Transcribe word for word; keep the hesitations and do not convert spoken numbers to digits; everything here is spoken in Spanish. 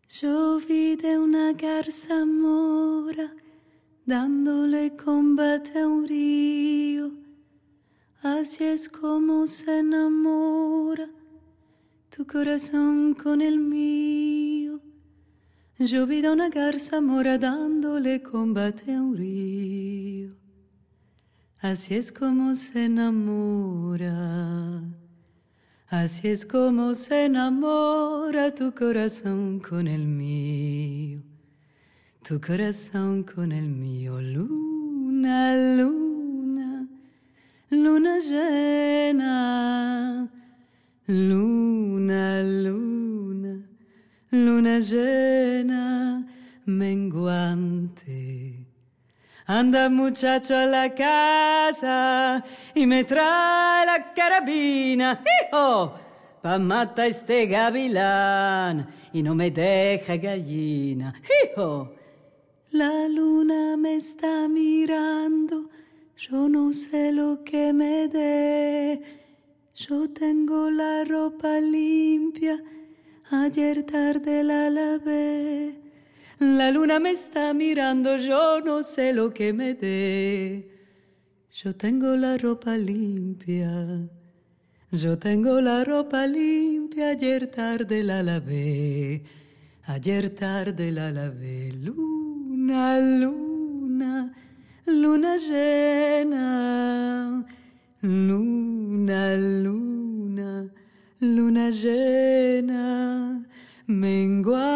Yo vi de una garza mora dándole combate a un río. Así es como se enamora tu corazón con el mío. Yo vi de una garza mora dándole combate a un río. Así es como se enamora. Así es como se enamora tu corazón con el mío. Tu corazón con el mío. Luna, luna, luna llena. Luna, luna, luna llena, menguante. Anda muchacho a la casa y me trae la carabina, ¡hijo! Pa' matar este gavilán y no me deja gallina, ¡hijo! La luna me está mirando, yo no sé lo que me dé. Yo tengo la ropa limpia, ayer tarde la lavé. La luna me está mirando, yo no sé lo que me dé. Yo tengo la ropa limpia, yo tengo la ropa limpia, ayer tarde la lavé. Ayer tarde la lavé. Luna, luna, luna llena. Luna, luna, luna llena, menguante.